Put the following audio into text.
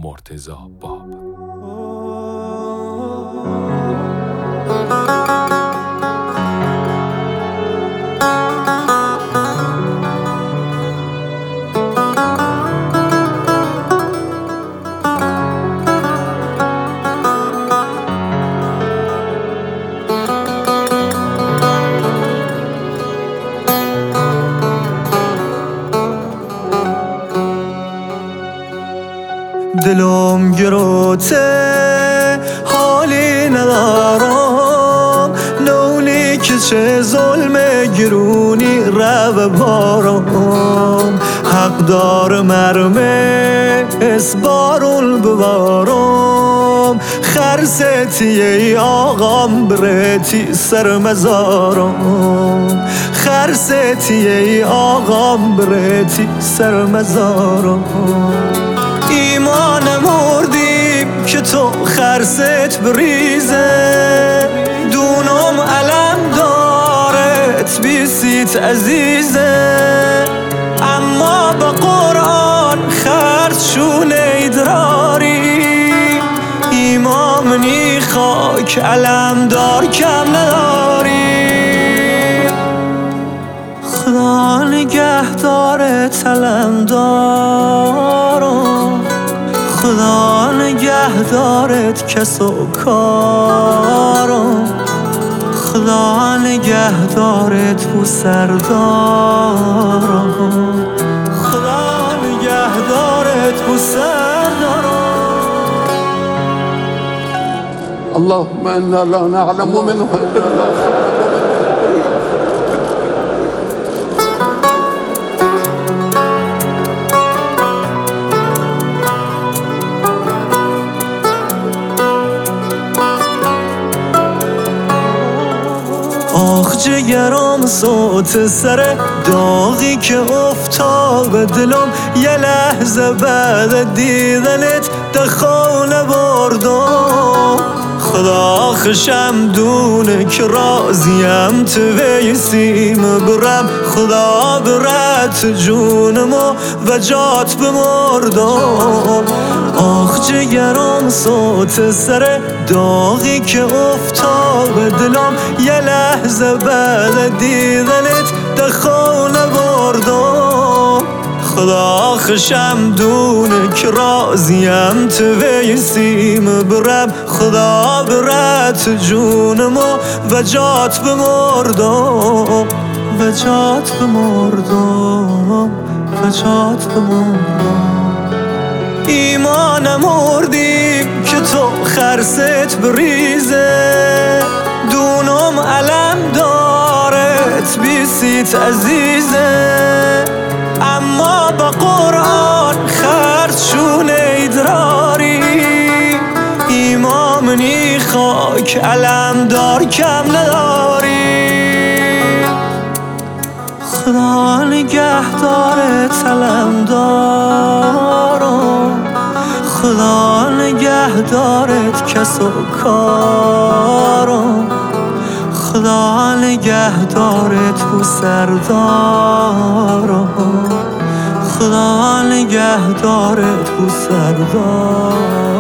مرتضی باب. دلم گروته حالی ندارم، نونی که چه ظلم گرونی رو بارم. حق دار مرمه اسبارون ببارم، خرستی ای آقام برتی سر مزارم. خرستی ای آقام برتی سر مزارم. ایمان مردیم که تو خرست بریزه، دونم علم دارت بیسیت عزیزه. اما با قرآن خرچون ایدراری، ایمامنی خاک علم دار کم نداری. خدا نگه دارت علم دارم، خدا نگه دارت کس و کارم. خدا نگه دارت بو سردارم، خدا نگه دارت بو سردارم. اللهم انا لا نعلم منه الا آخ جگرم صوت سر داغی که افتاد به دلم، یه لحظه بعد دیدنت دخانه بردم. خدا خشم دونه که راضیم تو ویسیم برم، خدا برت جونمو و جات بمردم. آخ جگرم صوت سر داغی که افتاد به دلم، یه لحظه بعد دیدنت دخانه بردم. خدا خشم دونه که راضیم تو ویسیم برم، خدا برت جونمو و جات بمردم. و جات بمردم، و جات بمردم. ایمان مردیم که تو خرست بریزه، دونم علم دارت بیسیت عزیزه. اما با قرآن خرچون ایدراری، ایمامنی خاک علم دار کم نداری. خدا نگه دارت علم دارم، خدا نگه دارت کس و کارم. خدا نگه دارت بو سردارم، خدا نگه دارت بو سردارم.